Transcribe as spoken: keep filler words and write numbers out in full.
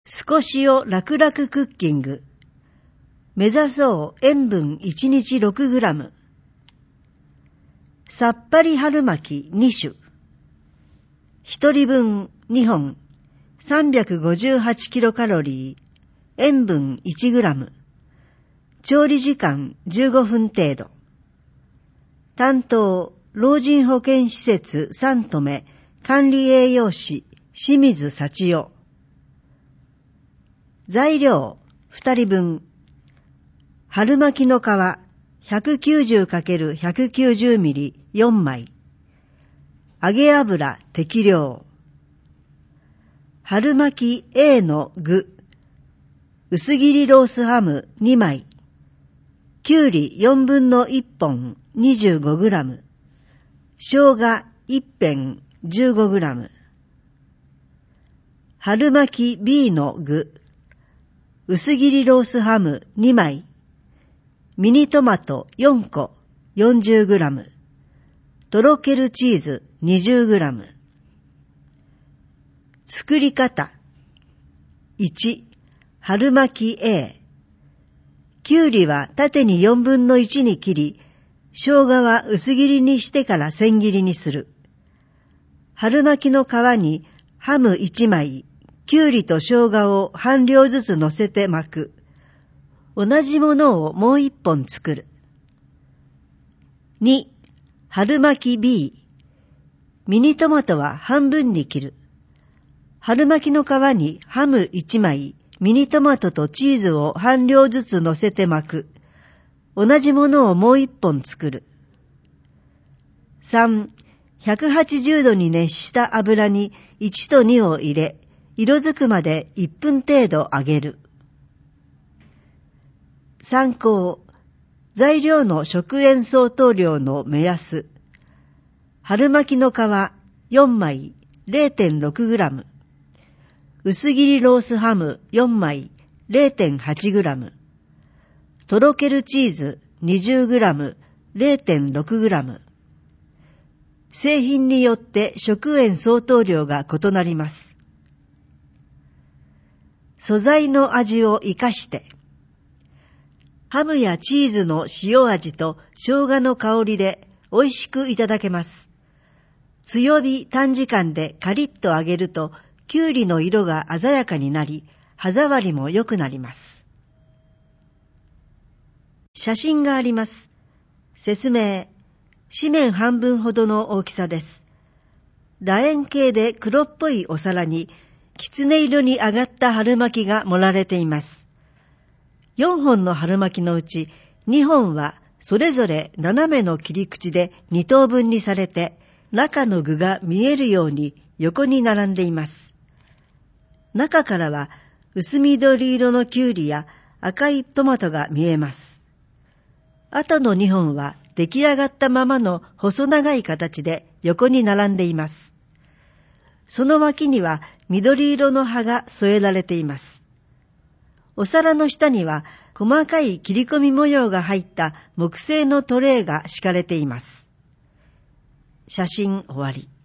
少しを楽々クッキング。目指そう塩分いちにち ろくグラム。さっぱり春巻きに種。ひとりぶんにほん、さんびゃくごじゅうはちキロカロリー、塩分いちグラム。調理時間じゅうごふん程度。担当、老人保健施設さんとめ管理栄養士清水幸代。材料ふたりぶん。春巻きの皮 ひゃくきゅうじゅうかけるひゃくきゅうじゅうミリよんまい。揚げ油適量。春巻き A の具。薄切りロースハムにまい。きゅうりよんぶんのいっぽん にじゅうごグラム。生姜いっぺん じゅうごグラム。春巻き B の具。薄切りロースハムにまい。ミニトマトよんこ よんじゅうグラム。とろけるチーズ にじゅうグラム。作り方。いち、春巻き A。きゅうりは縦によんぶんのいちに切り、生姜は薄切りにしてから千切りにする。春巻きの皮にハムいちまい、きゅうりと生姜を半量ずつ乗せて巻く。同じものをもう一本作る。に、春巻き B。ミニトマトは半分に切る。春巻きの皮にハムいちまい、ミニトマトとチーズを半量ずつ乗せて巻く。同じものをもう一本作る。さん、ひゃくはちじゅうどに熱した油にいちとにを入れ、色づくまでいっぷん程度揚げる。参考。材料の食塩相当量の目安。春巻きの皮よんまい れいてんろくグラム。薄切りロースハムよんまい れいてんはちグラム。とろけるチーズ にじゅうグラム れいてんろくグラム。製品によって食塩相当量が異なります。素材の味を生かして。ハムやチーズの塩味と生姜の香りで美味しくいただけます。強火短時間でカリッと揚げると、きゅうりの色が鮮やかになり、歯触りも良くなります。写真があります。説明。紙面半分ほどの大きさです。楕円形で黒っぽいお皿に、きつね色に揚がった春巻きが盛られています。よんほんの春巻きのうちにほんはそれぞれ斜めの切り口でに等分にされて、中の具が見えるように横に並んでいます。中からは薄緑色のきゅうりや赤いトマトが見えます。あとのにほんは出来上がったままの細長い形で横に並んでいます。その脇には緑色の葉が添えられています。お皿の下には細かい切り込み模様が入った木製のトレーが敷かれています。写真終わり。